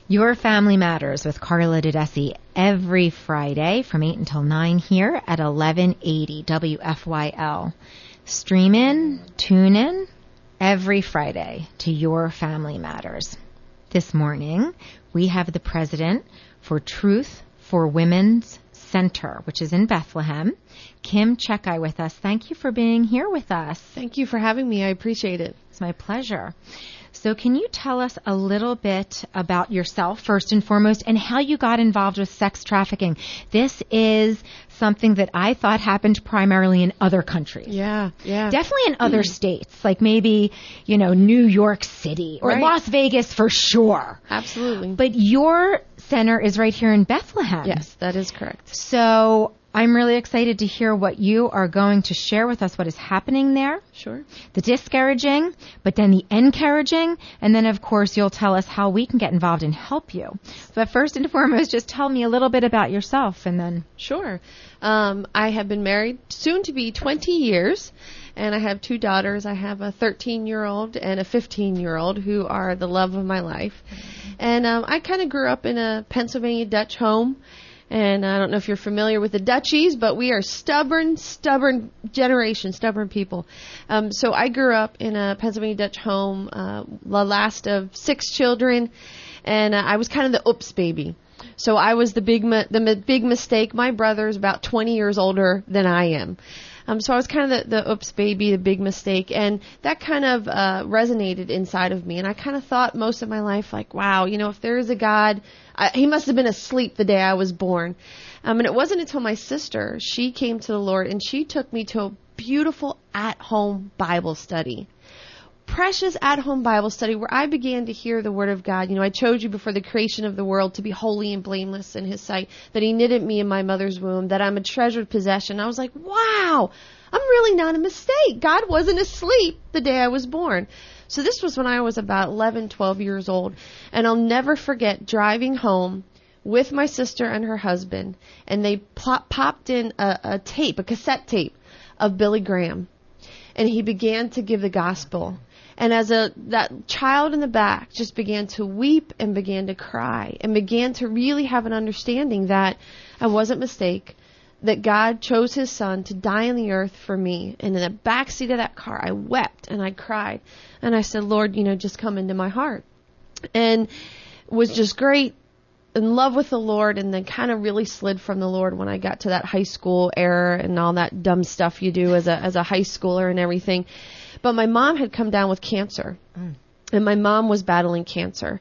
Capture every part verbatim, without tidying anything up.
Your Family Matters with Carla Didesi every Friday from eight until nine here at eleven eighty W F Y L. Stream in, tune in every Friday to Your Family Matters. This morning, we have the president for Truth for Women's Center, which is in Bethlehem, Kim Chekai, with us. Thank you for being here with us. Thank you for having me. I appreciate it. It's my pleasure. So can you tell us a little bit about yourself, first and foremost, and how you got involved with sex trafficking? This is something that I thought happened primarily in other countries. Yeah, yeah. Definitely in other states, like maybe, you know, New York City or Right. Las Vegas for sure. Absolutely. But your center is right here in Bethlehem. Yes, that is correct. So I'm really excited to hear what you are going to share with us, what is happening there. Sure. The discouraging, but then the encouraging, and then, of course, you'll tell us how we can get involved and help you. But first and foremost, just tell me a little bit about yourself, and then... Sure. Um, I have been married soon to be twenty years, and I have two daughters. I have a thirteen-year-old and a fifteen-year-old who are the love of my life. And um, I kind of grew up in a Pennsylvania Dutch home. And I don't know if you're familiar with the Dutchies, but we are stubborn, stubborn generation, stubborn people. Um, so I grew up in a Pennsylvania Dutch home, uh, the last of six children, and uh, I was kind of the oops baby. So I was the big, mi- the mi- big mistake. My brother's about twenty years older than I am. Um, so I was kind of the, the oops baby, the big mistake, and that kind of uh, resonated inside of me. And I kind of thought most of my life, like, wow, you know, if there is a God, I, he must have been asleep the day I was born. Um, and it wasn't until my sister, she came to the Lord, and she took me to a beautiful at-home Bible study. Precious at-home Bible study where I began to hear the Word of God. You know, I chose you before the creation of the world to be holy and blameless in His sight, that He knitted me in my mother's womb, that I'm a treasured possession. I was like, wow, I'm really not a mistake. God wasn't asleep the day I was born. So this was when I was about eleven, twelve years old. And I'll never forget driving home with my sister and her husband, and they pop- popped in a, a tape, a cassette tape of Billy Graham. And he began to give the gospel. And as a that child in the back just began to weep and began to cry and began to really have an understanding that I wasn't a mistake, that God chose His Son to die on the earth for me. And in the back seat of that car, I wept and I cried. And I said, Lord, you know, just come into my heart. And it was just great, in love with the Lord, and then kind of really slid from the Lord when I got to that high school era and all that dumb stuff you do as a as a high schooler and everything. But my mom had come down with cancer, mm. and my mom was battling cancer.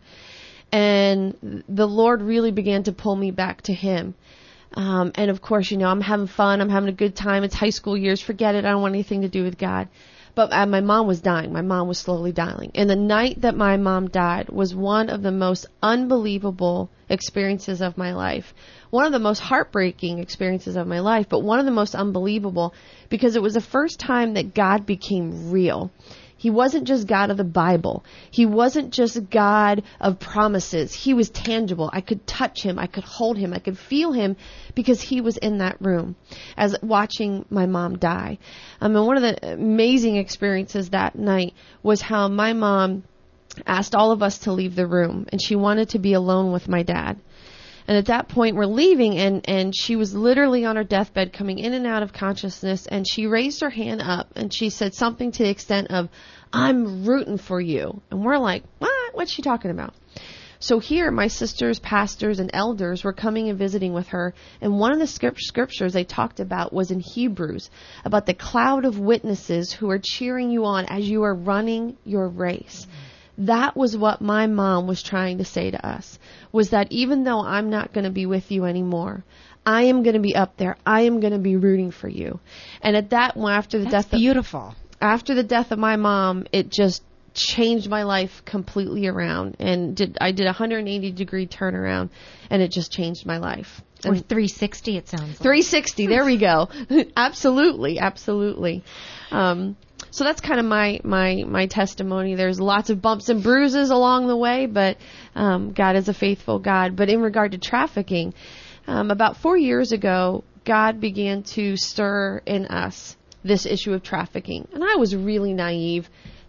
And the Lord really began to pull me back to Him. Um, and of course, you know, I'm having fun. I'm having a good time. It's high school years. Forget it. I don't want anything to do with God. But uh, my mom was dying. My mom was slowly dying. And the night that my mom died was one of the most unbelievable experiences of my life. One of the most heartbreaking experiences of my life, but one of the most unbelievable, because it was the first time that God became real. He wasn't just God of the Bible. He wasn't just God of promises. He was tangible. I could touch Him. I could hold Him. I could feel Him because He was in that room as watching my mom die. Um, and one of the amazing experiences that night was how my mom asked all of us to leave the room, and she wanted to be alone with my dad. And at that point, we're leaving, and, and she was literally on her deathbed, coming in and out of consciousness, and she raised her hand up, and she said something to the extent of, I'm rooting for you. And we're like, what? What's she talking about? So here, my sisters, pastors, and elders were coming and visiting with her, and one of the scriptures they talked about was in Hebrews, about the cloud of witnesses who are cheering you on as you are running your race. That was what my mom was trying to say to us, was that even though I'm not going to be with you anymore, I am going to be up there. I am going to be rooting for you. And at that one, after the That's death, beautiful. Of, after the death of my mom, it just changed my life completely around, and did I did a one hundred eighty degree turnaround, and it just changed my life. Or three sixty, it sounds like. three sixty, there we go. Absolutely, absolutely. Um, So that's kind of my, my, my testimony. There's lots of bumps and bruises along the way, but um, God is a faithful God. But in regard to trafficking, um, about four years ago, God began to stir in us this issue of trafficking. And I was really naive,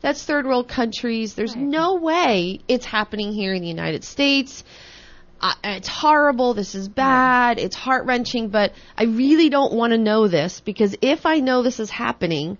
That's third world countries. There's Right. no way it's happening here in the United States. Uh, it's horrible. This is bad. It's heart-wrenching, but I really don't want to know this, because if I know this is happening,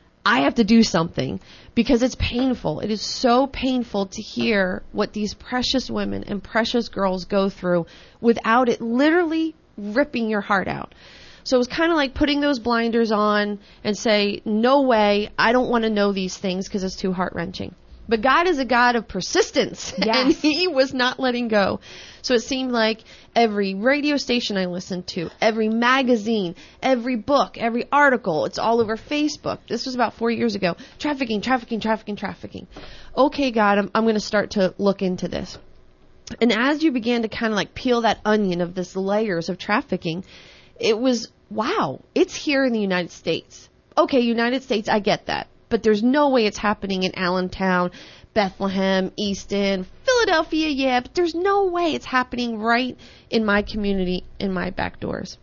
I have to do something, because it's painful. It is so painful to hear what these precious women and precious girls go through without it literally ripping your heart out. So it was kind of like putting those blinders on and say, no way, I don't want to know these things because it's too heart-wrenching. But God is a God of persistence, Yes. and he was not letting go. So it seemed like every radio station I listened to, every magazine, every book, every article, it's all over Facebook. This was about four years ago. Trafficking, trafficking, trafficking, trafficking. Okay, God, I'm, I'm going to start to look into this. And as you began to kind of like peel that onion of this layers of trafficking, it was, wow, it's here in the United States. Okay, United States, I get that. But there's no way it's happening in Allentown, Bethlehem, Easton, Philadelphia, yeah, but there's no way it's happening right in my community, in my back doors.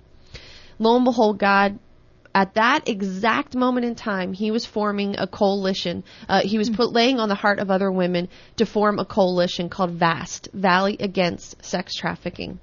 Lo and behold, God, at that exact moment in time, he was forming a coalition. Uh, he was put, laying on the heart of other women to form a coalition called VAST, Valley Against Sex Trafficking.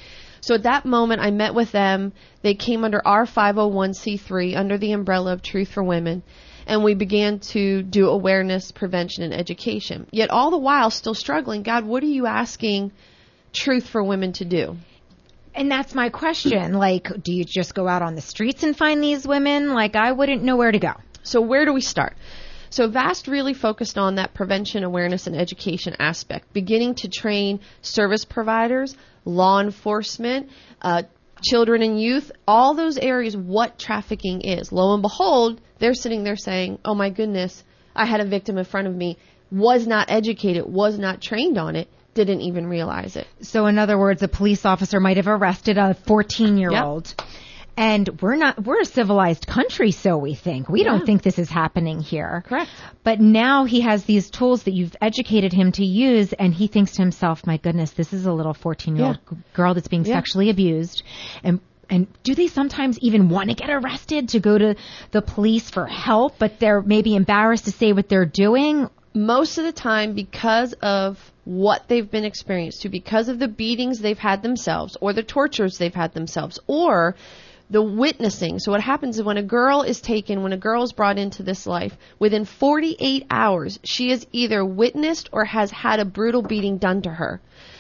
So at that moment, I met with them. They came under our five oh one c three, under the umbrella of Truth for Women. And we began to do awareness, prevention, and education. Yet all the while still struggling. God, what are you asking Truth for Women to do? And that's my question. Like, do you just go out on the streets and find these women? Like, I wouldn't know where to go. So where do we start? So VAST really focused on that prevention, awareness, and education aspect, beginning to train service providers, law enforcement, uh, children and youth, all those areas, what trafficking is. Lo and behold, they're sitting there saying, oh my goodness, I had a victim in front of me, was not educated, was not trained on it, didn't even realize it. So in other words, a police officer might have arrested a fourteen-year-old. Yep. And we're not, we're a civilized country, so we think. We yeah. don't think this is happening here. Correct. But now he has these tools that you've educated him to use, and he thinks to himself, my goodness, this is a little fourteen-year-old yeah. girl that's being yeah. sexually abused. And and do they sometimes even want to get arrested to go to the police for help, but they're maybe embarrassed to say what they're doing? Most of the time, because of what they've been experienced to, because of the beatings they've had themselves, or the tortures they've had themselves, or the witnessing. So what happens is when a girl is taken, when a girl is brought into this life, within forty-eight hours, she is either witnessed or has had a brutal beating done to her.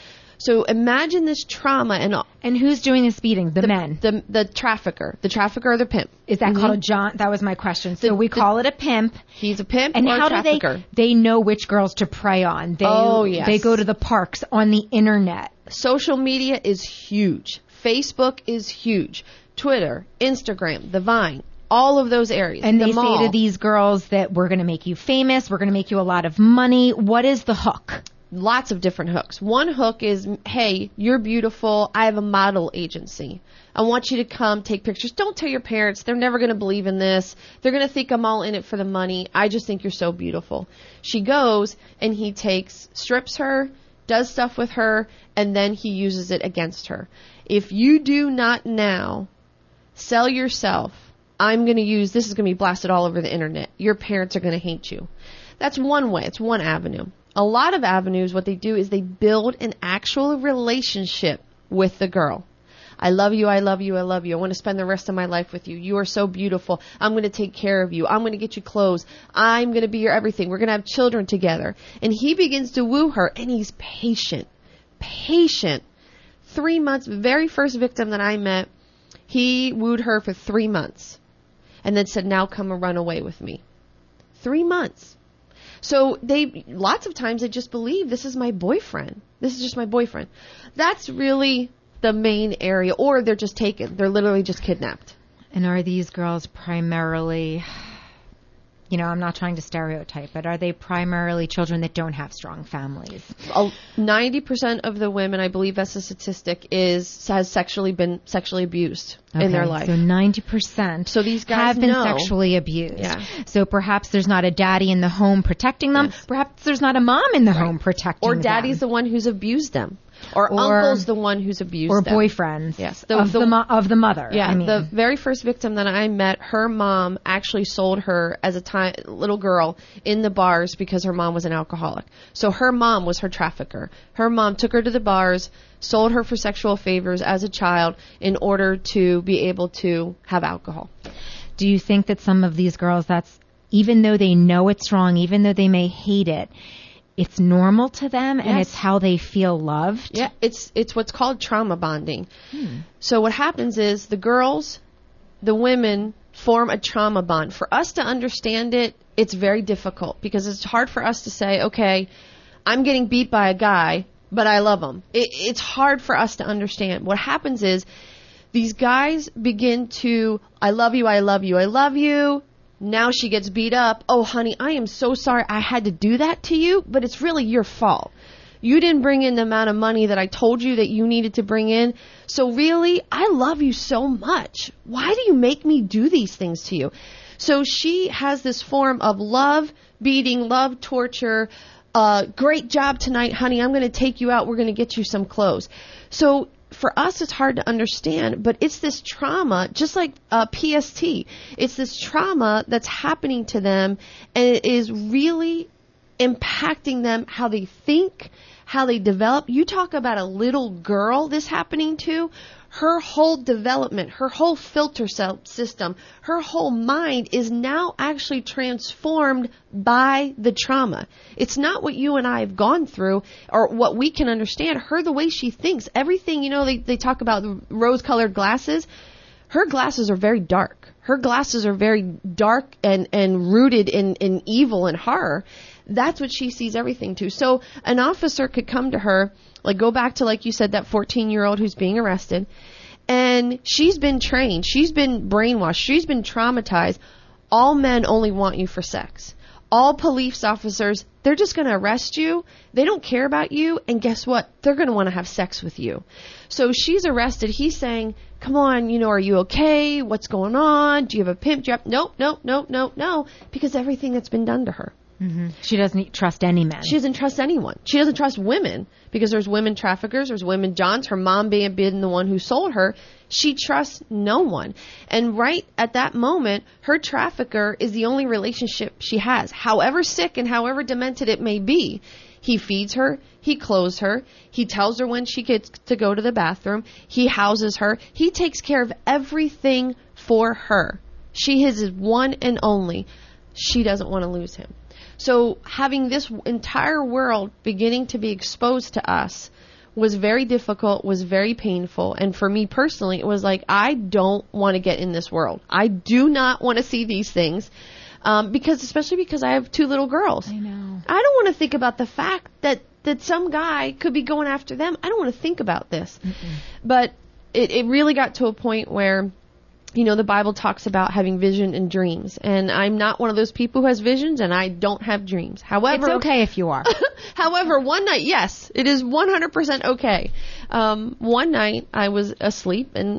So imagine this trauma. And and who's doing this beating? The, the men. The the trafficker. The trafficker or the pimp. Is that mm-hmm. called a John? That was my question. So the, we call the, it a pimp. He's a pimp and or how a trafficker. Do they, they know which girls to prey on. They, oh, yes. They go to the parks, on the internet. Social media is huge. Facebook is huge. Twitter, Instagram, the Vine, all of those areas. And they the mall. say to these girls that we're going to make you famous, we're going to make you a lot of money. What is the hook? Lots of different hooks. One hook is, hey, you're beautiful. I have a model agency. I want you to come take pictures. Don't tell your parents. They're never going to believe in this. They're going to think I'm all in it for the money. I just think you're so beautiful. She goes and he takes, strips her, does stuff with her, and then he uses it against her. If you do not now sell yourself, I'm going to use, this is going to be blasted all over the internet. Your parents are going to hate you. That's one way. It's one avenue. A lot of avenues, what they do is they build an actual relationship with the girl. I love you, I love you, I love you. I want to spend the rest of my life with you. You are so beautiful. I'm going to take care of you. I'm going to get you clothes. I'm going to be your everything. We're going to have children together. And he begins to woo her, and he's patient. Patient. Three months, very first victim that I met, he wooed her for three months and then said, now come and run away with me. Three months. So they, lots of times they just believe this is my boyfriend. This is just my boyfriend. That's really the main area. Or they're just taken. They're literally just kidnapped. And are these girls primarily, you know, I'm not trying to stereotype, but are they primarily children that don't have strong families? ninety percent of the women, I believe that's a statistic, is has sexually been sexually abused okay, in their life. So ninety percent so these guys have been know. sexually abused. Yeah. So perhaps there's not a daddy in the home protecting them. Yes. Perhaps there's not a mom in the right. home protecting or them. Or daddy's the one who's abused them. or, Or- uncle's the one who's abused Or them. boyfriends. Yes, the- of the, the- mo- of the mother. Yeah, I mean, the very first victim that I met, her mom actually sold her as a ti- little girl in the bars because her mom was an alcoholic. So her mom was her trafficker. Her mom took her to the bars, sold her for sexual favors as a child in order to be able to have alcohol. do you think that some of these girls, that's, even though they know it's wrong, even though they may hate it, it's normal to them and Yes. it's how they feel loved? Yeah, it's it's what's called trauma bonding. So what happens is the girls, the women form a trauma bond. For us to understand it, it's very difficult because it's hard for us to say, okay, I'm getting beat by a guy, but I love him. It, it's hard for us to understand. What happens is these guys begin to, I love you, I love you, I love you. Now she gets beat up. Oh, honey, I am so sorry I had to do that to you, but it's really your fault. You didn't bring in the amount of money that I told you that you needed to bring in. So really, I love you so much. Why do you make me do these things to you? So she has this form of love, beating, love, torture. Uh, great job tonight, honey. I'm going to take you out. We're going to get you some clothes. So for us, it's hard to understand, but it's this trauma, just like uh, P S T. It's this trauma that's happening to them, and it is really impacting them, how they think, how they develop. You talk about a little girl this happening to. Her whole development, her whole filter cell system, her whole mind is now actually transformed by the trauma. It's not what you and I have gone through or what we can understand. Her, the way she thinks, everything, you know, they, they talk about the rose-colored glasses. Her glasses are very dark. Her glasses are very dark and, and rooted in, in evil and horror. That's what she sees everything to. So an officer could come to her, like go back to, like you said, that fourteen-year-old who's being arrested, and she's been trained. She's been brainwashed. She's been traumatized. All men only want you for sex. All police officers, they're just going to arrest you. They don't care about you. And guess what? They're going to want to have sex with you. So she's arrested. He's saying, come on, you know, are you okay? What's going on? Do you have a pimp? Do you have... Nope, nope, nope, nope, no. Because everything that's been done to her. Mm-hmm. She doesn't trust any men. She doesn't trust anyone. She doesn't trust women because there's women traffickers, there's women Johns, her mom being being the one who sold her. She trusts no one. And right at that moment, her trafficker is the only relationship she has. However sick and however demented it may be, he feeds her, he clothes her, he tells her when she gets to go to the bathroom, he houses her, he takes care of everything for her. She is his one and only. She doesn't want to lose him. So having this entire world beginning to be exposed to us was very difficult, was very painful. And for me personally, it was like, I don't want to get in this world. I do not want to see these things. Um, because, especially because I have two little girls. I know. I don't want to think about the fact that, that some guy could be going after them. I don't want to think about this. Mm-mm. But it, it really got to a point where, you know, the Bible talks about having vision and dreams. And I'm not one of those people who has visions, and I don't have dreams. However, it's okay if you are. However, one night, yes, it is one hundred percent okay. Um, one night I was asleep and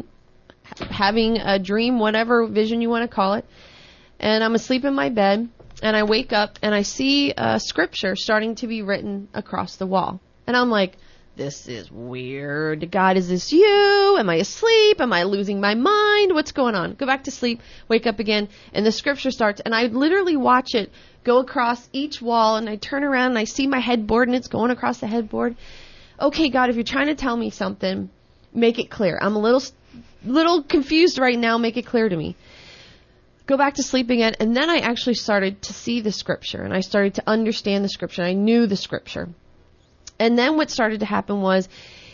having a dream, whatever vision you want to call it. And I'm asleep in my bed, and I wake up and I see a scripture starting to be written across the wall. And I'm like, this is weird. God, is this you? Am I asleep? Am I losing my mind? What's going on? Go back to sleep, wake up again, and the scripture starts, and I literally watch it go across each wall, and I turn around and I see my headboard, and it's going across the headboard. Okay, God, if you're trying to tell me something, make it clear. I'm a little, little confused right now. Make it clear to me. Go back to sleep again, and then I actually started to see the scripture, and I started to understand the scripture. I knew the scripture. And then what started to happen was,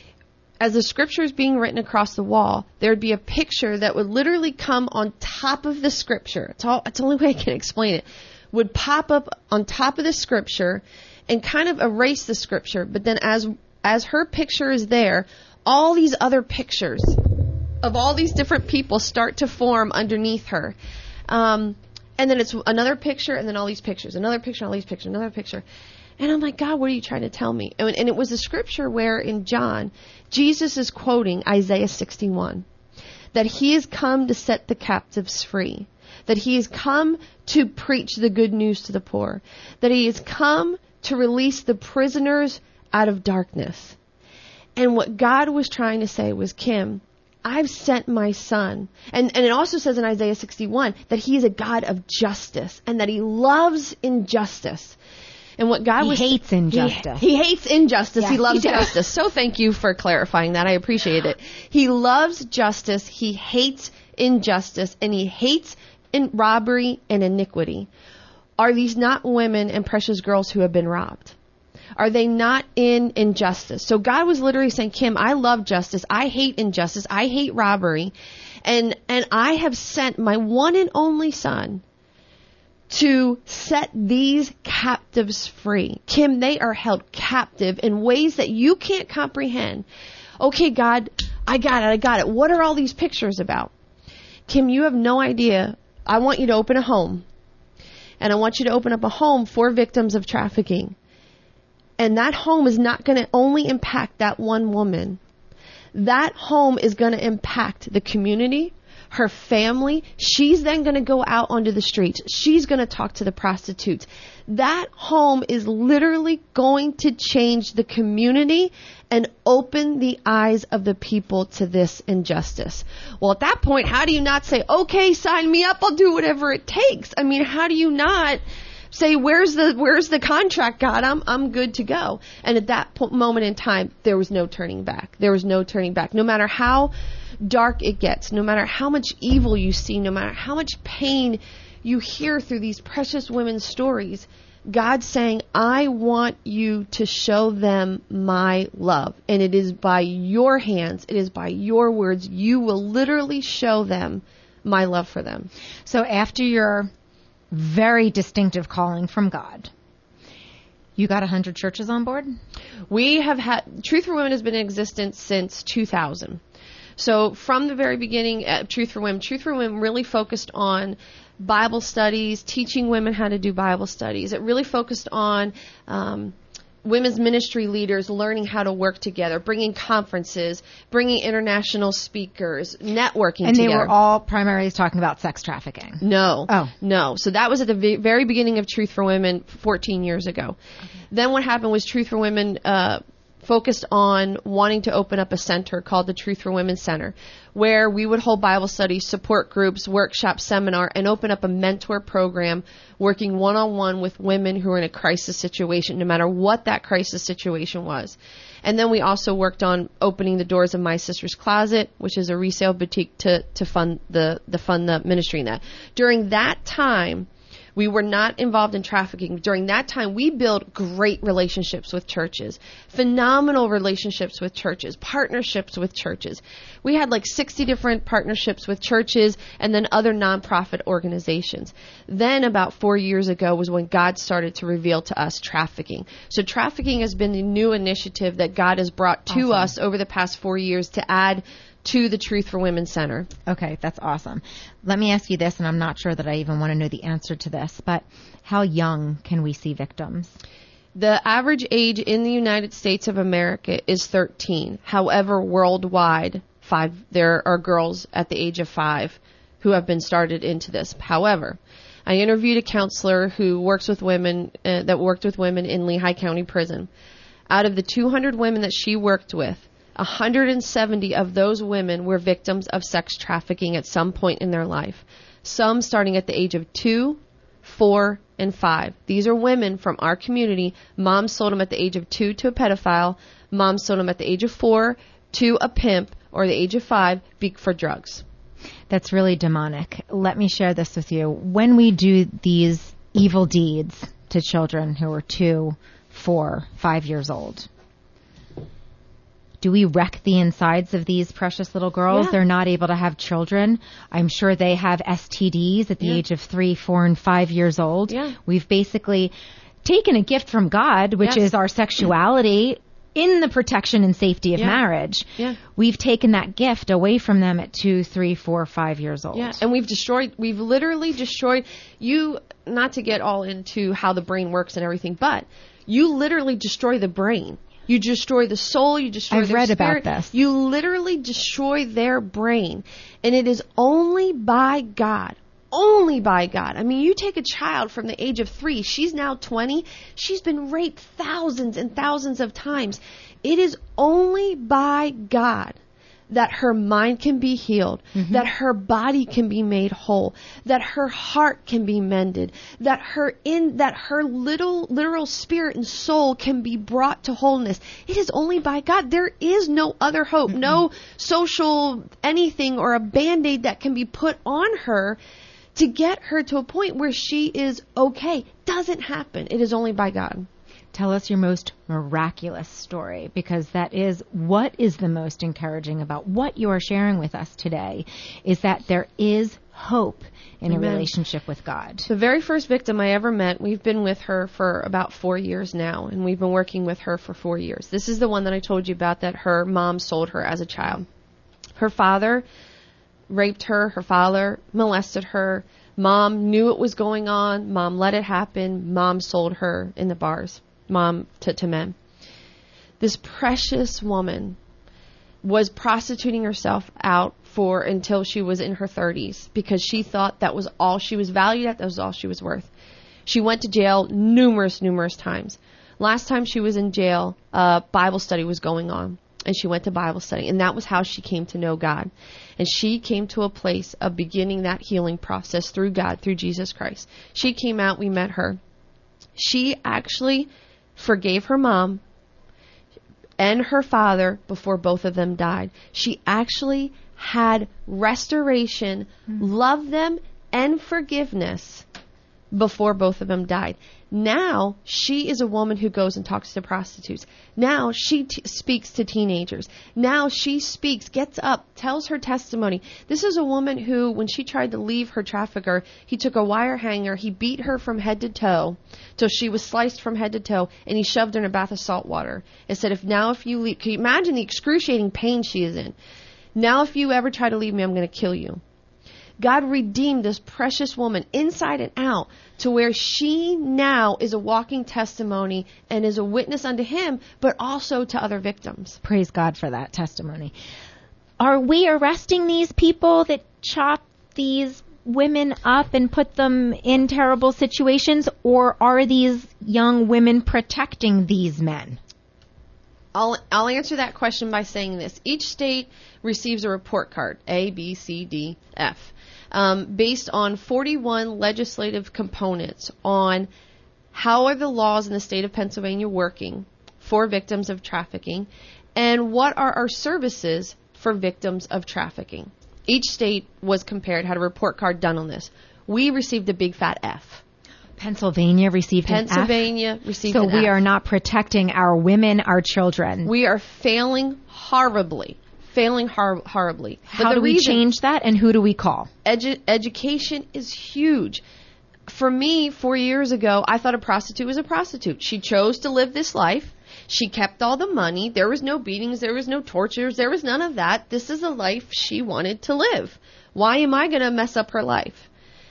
as the scripture is being written across the wall, there would be a picture that would literally come on top of the scripture. It's all, it's the only way I can explain it. Would pop up on top of the scripture and kind of erase the scripture. But then as, as her picture is there, all these other pictures of all these different people start to form underneath her. Um, and then it's another picture, and then all these pictures, another picture, all these pictures, another picture. And I'm like, God, what are you trying to tell me? And, and it was a scripture where in John, Jesus is quoting Isaiah sixty-one, that he has come to set the captives free, that he has come to preach the good news to the poor, that he has come to release the prisoners out of darkness. And what God was trying to say was, Kim, I've sent my son. And, and it also says in Isaiah sixty-one that he is a God of justice and that he loves injustice. And what God he was hates injustice. He, he hates injustice. Yes, he loves he does. justice. So thank you for clarifying that. I appreciate it. He loves justice. He hates injustice, and he hates in robbery and iniquity. Are these not women and precious girls who have been robbed? Are they not in injustice? So God was literally saying, Kim, I love justice. I hate injustice. I hate robbery. And, and I have sent my one and only son to set these captives free. Kim, they are held captive in ways that you can't comprehend. Okay, God, I got it. I got it. What are all these pictures about? Kim, you have no idea. I want you to open a home. And I want you to open up a home for victims of trafficking. And that home is not going to only impact that one woman. That home is going to impact the community, her family. She's then going to go out onto the streets. She's going to talk to the prostitutes. That home is literally going to change the community and open the eyes of the people to this injustice. Well, at that point, how do you not say, okay, sign me up, I'll do whatever it takes? I mean, how do you not say, where's the where's the contract, God? I'm I'm good to go. And at that po- moment in time, there was no turning back. There was no turning back. No matter how dark it gets, no matter how much evil you see, no matter how much pain you hear through these precious women's stories, God's saying, I want you to show them my love. And it is by your hands, it is by your words, you will literally show them my love for them. So after your very distinctive calling from God, you got one hundred churches on board? We have had, Truth for Women has been in existence since two thousand. So from the very beginning at Truth for Women, Truth for Women really focused on Bible studies, teaching women how to do Bible studies. It really focused on um, women's ministry leaders learning how to work together, bringing conferences, bringing international speakers, networking and together. And they were all primarily talking about sex trafficking? No. Oh. No. So that was at the v- very beginning of Truth for Women fourteen years ago. Okay. Then what happened was Truth for Women uh, focused on wanting to open up a center called the Truth for Women Center, where we would hold Bible studies, support groups, workshops, seminar, and open up a mentor program working one-on-one with women who are in a crisis situation, no matter what that crisis situation was. And then we also worked on opening the doors of My Sister's Closet, which is a resale boutique to, to fund the, the fund the ministry in that. During that time, we were not involved in trafficking. During that time, we built great relationships with churches, phenomenal relationships with churches, partnerships with churches. We had like sixty different partnerships with churches and then other nonprofit organizations. Then about four years ago was when God started to reveal to us trafficking. So trafficking has been the new initiative that God has brought to Awesome. us over the past four years to add to the Truth for Women Center. Okay, that's awesome. Let me ask you this, and I'm not sure that I even want to know the answer to this, but how young can we see victims? The average age in the United States of America is thirteen. However, worldwide, five there are girls at the age of five who have been started into this. However, I interviewed a counselor who works with women, uh, that worked with women in Lehigh County Prison. Out of the two hundred women that she worked with, one hundred seventy of those women were victims of sex trafficking at some point in their life. Some starting at the age of two, four, and five. These are women from our community. Mom sold them at the age of two to a pedophile. Mom sold them at the age of four to a pimp, or the age of five for drugs. That's really demonic. Let me share this with you. When we do these evil deeds to children who are two, four, five years old, do we wreck the insides of these precious little girls? Yeah. They're not able to have children. I'm sure they have S T Ds at the yeah. age of three, four, and five years old. Yeah. We've basically taken a gift from God, which yes. is our sexuality, in the protection and safety of yeah. marriage. Yeah. We've taken that gift away from them at two, three, four, five years old. Yeah, and we've destroyed, we've literally destroyed, you, not to get all into how the brain works and everything, but you literally destroy the brain. You destroy the soul, you destroy I've their read spirit. about this. You literally destroy their brain. And it is only by God, only by God. I mean, you take a child from the age of three, she's now twenty, she's been raped thousands and thousands of times. It is only by God that her mind can be healed, mm-hmm. that her body can be made whole, that her heart can be mended, that her in that her little literal spirit and soul can be brought to wholeness. It is only by God. There is no other hope, mm-hmm. no social anything or a Band-Aid that can be put on her to get her to a point where she is okay. Doesn't happen. It is only by God. Tell us your most miraculous story, because that is what is the most encouraging about what you are sharing with us today, is that there is hope in Amen. A relationship with God. The very first victim I ever met, we've been with her for about four years now, and we've been working with her for four years. This is the one that I told you about that her mom sold her as a child. Her father raped her. Her father molested her. Mom knew it was going on. Mom let it happen. Mom sold her in the bars. Mom to, to men. This precious woman was prostituting herself out for until she was in her thirties because she thought that was all she was valued at, that was all she was worth. She went to jail numerous, numerous times. Last time she was in jail, uh, Bible study was going on, and she went to Bible study, and that was how she came to know God. And she came to a place of beginning that healing process through God, through Jesus Christ. She came out, we met her. She actually forgave her mom and her father before both of them died. She actually had restoration, mm-hmm. loved them, and forgiveness before both of them died. Now she is a woman who goes and talks to prostitutes. Now she t- speaks to teenagers. Now she speaks, gets up, tells her testimony. This is a woman who, when she tried to leave her trafficker, he took a wire hanger, he beat her from head to toe till she was sliced from head to toe, and he shoved her in a bath of salt water. And said, if now if you leave, can you imagine the excruciating pain she is in? Now if you ever try to leave me, I'm going to kill you. God redeemed this precious woman inside and out to where she now is a walking testimony and is a witness unto him, but also to other victims. Praise God for that testimony. Are we arresting these people that chop these women up and put them in terrible situations, or are these young women protecting these men? I'll, I'll answer that question by saying this. Each state receives a report card, A, B, C, D, F. Um, based on forty-one legislative components on how are the laws in the state of Pennsylvania working for victims of trafficking, and what are our services for victims of trafficking. Each state was compared, had a report card done on this. We received a big fat F. Pennsylvania received Pennsylvania an F. received so an F. So we are not protecting our women, our children. We are failing horribly. Failing hor- horribly. How but do we change that, and who do we call? Edu- education is huge. For me, four years ago, I thought a prostitute was a prostitute. She chose to live this life. She kept all the money. There was no beatings. There was no tortures. There was none of that. This is a life she wanted to live. Why am I going to mess up her life?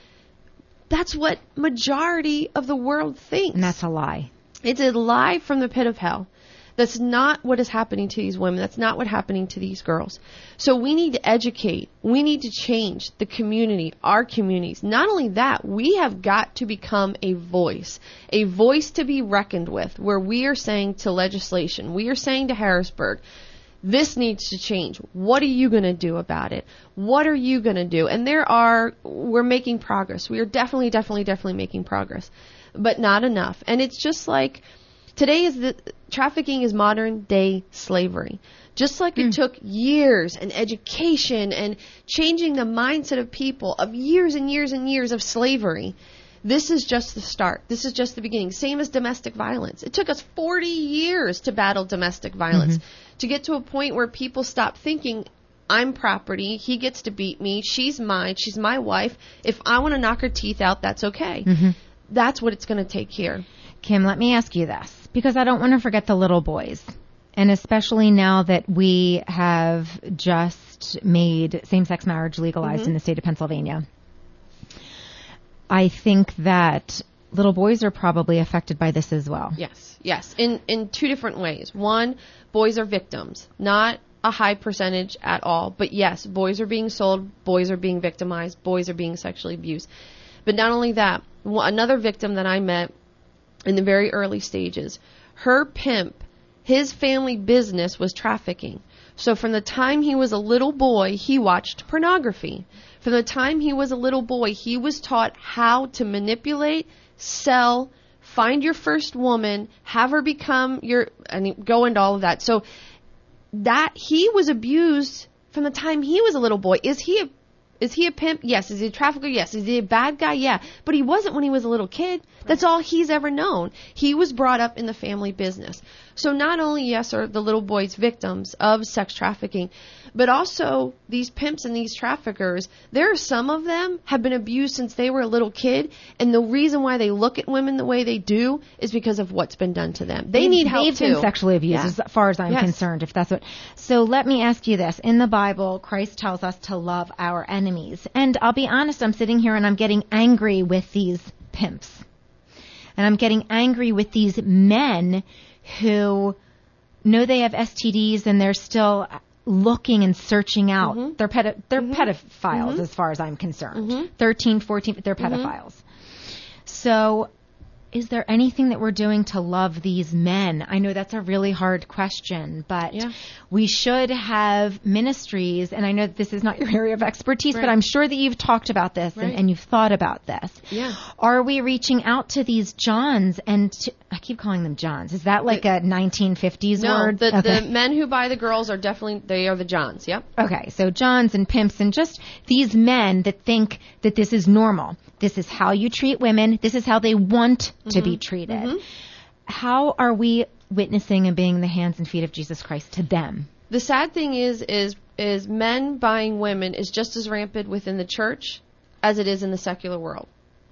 That's what majority of the world thinks. And that's a lie. It's a lie from the pit of hell. That's not what is happening to these women. That's not what's happening to these girls. So we need to educate. We need to change the community, our communities. Not only that, we have got to become a voice, a voice to be reckoned with, where we are saying to legislation, we are saying to Harrisburg, this needs to change. What are you going to do about it? What are you going to do? And there are, we're making progress. We are definitely, definitely, definitely making progress, but not enough. And it's just like, today is the, trafficking is modern day slavery. Just like it mm. took years and education and changing the mindset of people of years and years and years of slavery. This is just the start. This is just the beginning. Same as domestic violence. It took us forty years to battle domestic violence, mm-hmm. to get to a point where people stop thinking, I'm property, he gets to beat me, she's mine, she's my wife. If I want to knock her teeth out, that's okay. Mm-hmm. That's what it's going to take here. Kim, let me ask you this, because I don't want to forget the little boys. And especially now that we have just made same-sex marriage legalized mm-hmm. in the state of Pennsylvania. I think that little boys are probably affected by this as well. Yes, yes, in in two different ways. One, boys are victims, not a high percentage at all. But yes, boys are being sold, boys are being victimized, boys are being sexually abused. But not only that, another victim that I met in the very early stages, her pimp, his family business was trafficking. So from the time he was a little boy, he watched pornography. From the time he was a little boy, he was taught how to manipulate, sell, find your first woman, have her become your, and go into all of that. So that he was abused from the time he was a little boy. Is he a Is he a pimp? Yes. Is he a trafficker? Yes. Is he a bad guy? Yeah. But he wasn't when he was a little kid. That's all he's ever known. He was brought up in the family business. So not only, yes, are the little boys victims of sex trafficking, but also these pimps and these traffickers, there are some of them have been abused since they were a little kid. And the reason why they look at women the way they do is because of what's been done to them. They they've, need help they've too. They've been sexually abused, yes. as far as I'm yes. concerned, if that's what. So let me ask you this. In the Bible, Christ tells us to love our enemies. And I'll be honest, I'm sitting here and I'm getting angry with these pimps. And I'm getting angry with these men who know they have S T Ds and they're still looking and searching out. Mm-hmm. They're pedi- they're mm-hmm. pedophiles mm-hmm. as far as I'm concerned. Mm-hmm. thirteen, fourteen, they're pedophiles. Mm-hmm. So is there anything that we're doing to love these men? I know that's a really hard question, but yeah. we should have ministries, and I know that this is not your area of expertise, right. but I'm sure that you've talked about this right. and, and you've thought about this. Yeah. Are we reaching out to these Johns and to, I keep calling them Johns. Is that like the, a nineteen fifties no, word? The, okay. the men who buy the girls are definitely, they are the Johns, yep. Okay, so Johns and pimps and just these men that think that this is normal. This is how you treat women. This is how they want mm-hmm. to be treated. Mm-hmm. How are we witnessing and being the hands and feet of Jesus Christ to them? The sad thing is, is, is men buying women is just as rampant within the church as it is in the secular world.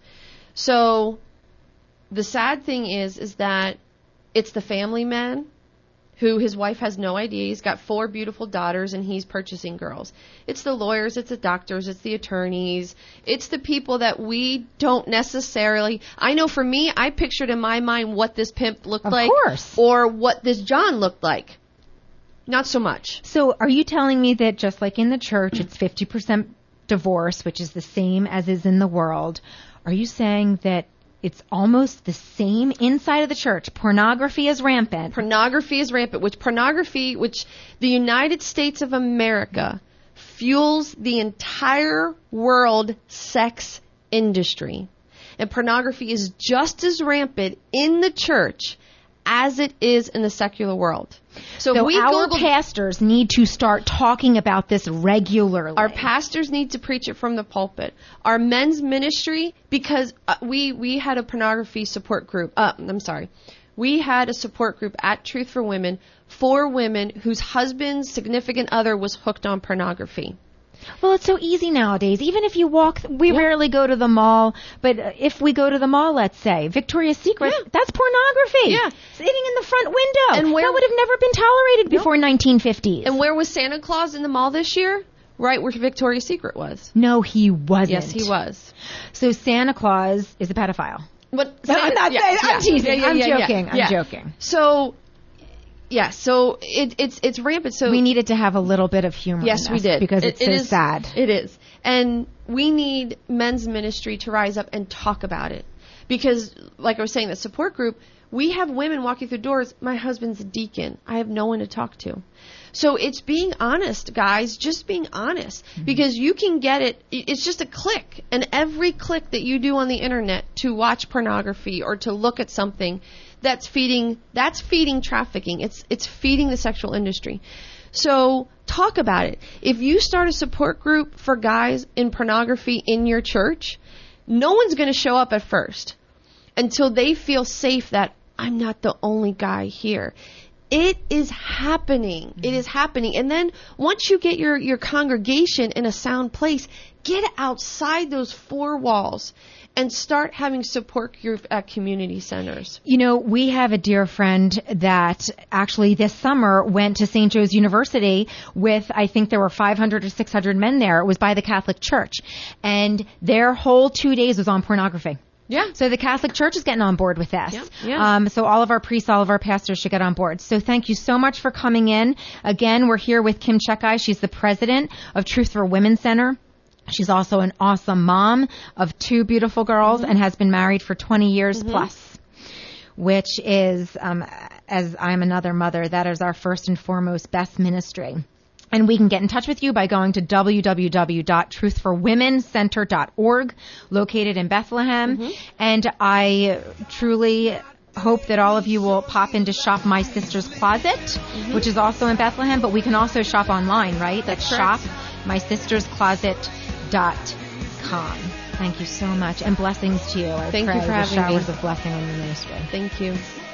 So the sad thing is, is that it's the family man who his wife has no idea. He's got four beautiful daughters and he's purchasing girls. It's the lawyers, it's the doctors, it's the attorneys. It's the people that we don't necessarily... I know for me, I pictured in my mind what this pimp looked of like. Of course. Or what this John looked like. Not so much. So are you telling me that just like in the church, it's fifty percent divorce, which is the same as is in the world. Are you saying that it's almost the same inside of the church? Pornography is rampant. Pornography is rampant, which pornography, which the United States of America fuels the entire world sex industry. And pornography is just as rampant in the church as it is in the secular world. So, so we our Googled, pastors need to start talking about this regularly. Our pastors need to preach it from the pulpit. Our men's ministry, because uh, we, we had a pornography support group. Uh, I'm sorry. We had a support group at Truth for Women for women whose husband's significant other was hooked on pornography. Well, it's so easy nowadays. Even if you walk, we yeah. rarely go to the mall, but if we go to the mall, let's say, Victoria's Secret, yeah. that's pornography. Yeah. Sitting in the front window. And where, that would have never been tolerated nope. before nineteen fifties. And where was Santa Claus in the mall this year? Right where Victoria's Secret was. No, he wasn't. Yes, he was. So Santa Claus is a pedophile. But no, I'm not yeah, saying, yeah, I'm teasing, yeah, yeah, I'm yeah, joking, yeah. I'm yeah. joking. So... Yeah, so it, it's it's rampant. So we needed to have a little bit of humor. Yes, in we this did because it's it, so it is, sad. It is, and we need men's ministry to rise up and talk about it, because, like I was saying, the support group, we have women walking through doors. My husband's a deacon. I have no one to talk to. So it's being honest, guys. Just being honest, mm-hmm. because you can get it. It's just a click, and every click that you do on the internet to watch pornography or to look at something. That's feeding, that's feeding trafficking. It's, it's feeding the sexual industry. So talk about it. If you start a support group for guys in pornography in your church, no one's going to show up at first until they feel safe that I'm not the only guy here. It is happening. It is happening. And then once you get your, your congregation in a sound place, get outside those four walls and start having support group at community centers. You know, we have a dear friend that actually this summer went to Saint Joe's University with, I think there were five hundred or six hundred men there. It was by the Catholic Church. And their whole two days was on pornography. Yeah. So the Catholic Church is getting on board with this. Yeah. Yeah. Um, so all of our priests, all of our pastors should get on board. So thank you so much for coming in. Again, we're here with Kim Chekai. She's the president of Truth for Women Center. She's also an awesome mom of two beautiful girls mm-hmm. and has been married for twenty years mm-hmm. plus, which is, um, as I'm another mother, that is our first and foremost best ministry. And we can get in touch with you by going to w w w dot truth for women center dot org, located in Bethlehem. Mm-hmm. And I truly hope that all of you will pop in to shop My Sister's Closet, mm-hmm. which is also in Bethlehem, but we can also shop online, right? That's, That's shop my sisters closet dot com. Thank you so much, and blessings to you. I Thank pray you for the having showers me. of blessing on your ministry. Thank you.